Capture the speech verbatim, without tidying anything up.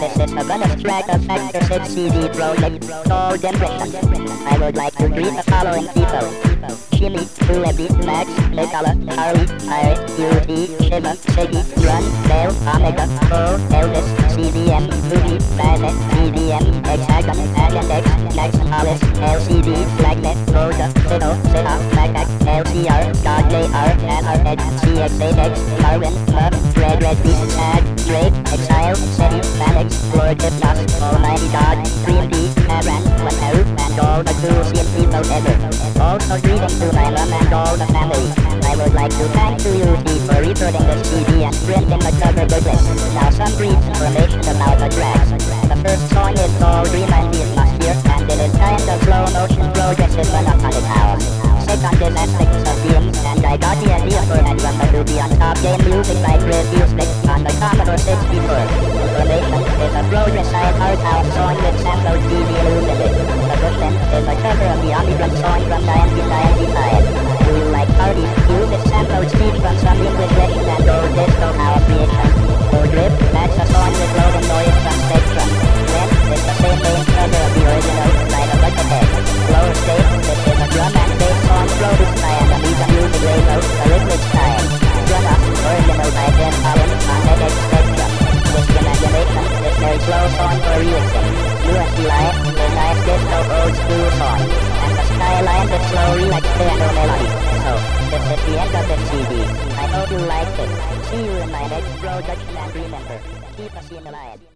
This is a bonus track of Factor six C D project called Impression. I would like to greet the following people: Jimmy, Ulebi, Max, Nicola, Charlie, Pirate, U T, Shiva, Siggy, Run, Dale, Omega, O, Elvis, C D M, Movie, Planet, D D M, Hexagon, Agent X, Jackson Hollis, L C D, Flagnet, Rosa, Fiddle, Siha, Macac, L C R, God J R, Anarhead, C X eight X, Marvin, Muff, Red Red Beast, Tag, Drake, Exile, City, Manix, Lord Hypnos, Almighty God, Dream D, Aran, Wahoo, and all the coolest people ever. Also greetings to my mom and all the family. I would like to thank to U T for recording this C D and printing the cover booklet. Now some brief information about the tracks. The first song is called Remind Me Last Year, and it is kind of slow motion progressive monotonic house. Second is Aspects of Being, and I got the idea for that from the movie on Top Game Music by Chris Hughes on the Commodore sixty-four. Information is a progressive art house song with sampled T V loops in it. The booklet is a cover of the Underground song from nineteen ninety-five. Do you like parties? Use this sampled speech from some English Russian and old disco house creation. Go Drip, that's a song with loading noise from Spectrum. Then, it's the same main cover of the original by the Buckethead. Lower State, this is a drum and bass song produced by Anamisa Music Label, the Liquid Style. Drum up, original by Ben Collins on N X Spectrum. This imagination is very slow song for remixing. U S D Live, a nice disco old school song. And the Skyline is slow relax piano melody. So, this is the end of this C D. I hope you liked it. See you in my next production, and remember, keep us in the line.